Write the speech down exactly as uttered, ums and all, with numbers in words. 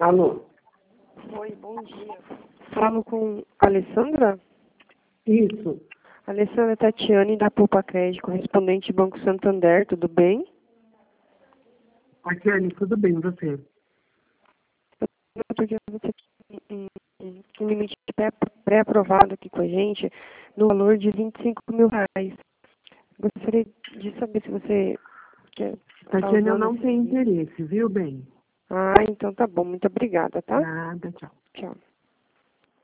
Alô? Oi, bom dia. Falo com a Alessandra? Isso. Alessandra Tatiane, da Poupa Crédito, correspondente Banco Santander, tudo bem? Tatiane, tudo bem, e você? Porque você tem um, um, um limite pré- pré-aprovado aqui com a gente no valor de vinte e cinco mil reais. Gostaria de saber se você quer... Tatiane, eu usando não esse tenho limite. interesse, viu, bem? Ah, então tá bom. Muito obrigada, tá? Nada, tchau. Tchau.